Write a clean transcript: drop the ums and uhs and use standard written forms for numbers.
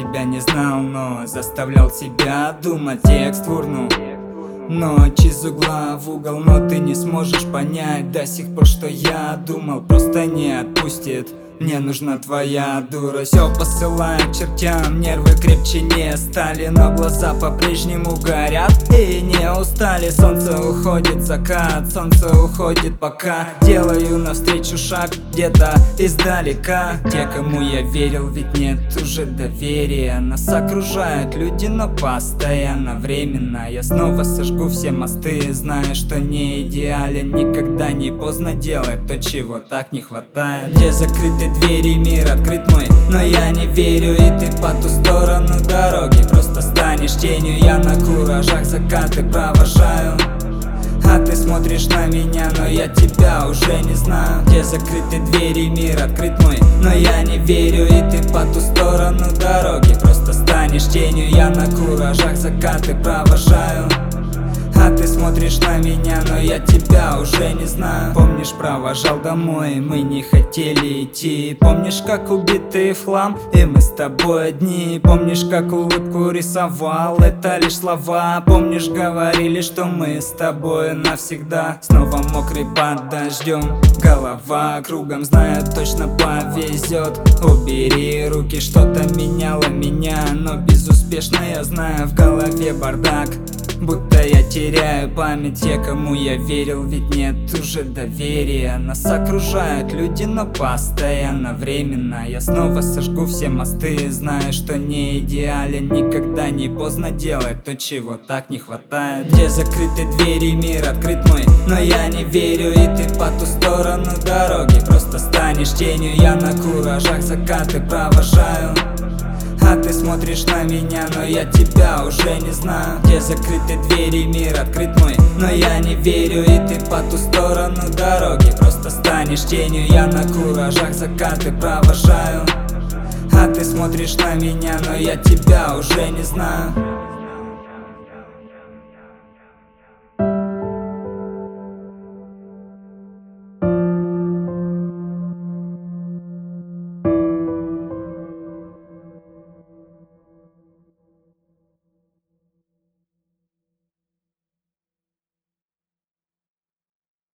тебя не знал, но заставлял себя думать, текст вурну. Ночь из угла в угол, но ты не сможешь понять до сих пор, что я думал, просто не отпустит. Мне нужна твоя дура. Все посылаю к чертям, нервы крепче не стали, но глаза по-прежнему горят и не устали. Солнце уходит, закат, солнце уходит, пока делаю навстречу шаг где-то издалека. Те, кому я верил, ведь нет уже доверия. Нас окружают люди, но постоянно временно. Я снова сожгу все мосты, знаю, что не идеален. Никогда не поздно делать то, чего так не хватает. Где закрыты двери, мир открыт мой, но я не верю, и ты по ту сторону дороги. Просто станешь тенью, я на куражах закаты провожаю. А ты смотришь на меня, но я тебя уже не знаю. Где закрыты двери, мир открыт мой, но я не верю, и ты по ту сторону дороги. Просто станешь тенью, я на куражах закаты провожаю. А ты смотришь на меня, но я тебя уже не знаю. Помнишь, провожал домой, мы не хотели идти. Помнишь, как убитый в хлам, и мы с тобой одни. Помнишь, как улыбку рисовал, это лишь слова. Помнишь, говорили, что мы с тобой навсегда. Снова мокрый под дождем, голова кругом, знаю, точно повезет. Убери руки, что-то меняло меня, но безуспешно, я знаю, в голове бардак. Будто я теряю память, те, кому я верил, ведь нет уже доверия. Нас окружают люди, но постоянно временно. Я снова сожгу все мосты, знаю, что не идеален. Никогда не поздно делать то, чего так не хватает. Где закрыты двери, мир открыт мой, но я не верю, и ты по ту сторону дороги. Просто станешь тенью, я на куражах закаты провожаю. А ты смотришь на меня, но я тебя уже не знаю. Где закрыты двери, мир открыт мой, но я не верю, и ты по ту сторону дороги. Просто станешь тенью, я на куражах закаты провожаю. А ты смотришь на меня, но я тебя уже не знаю.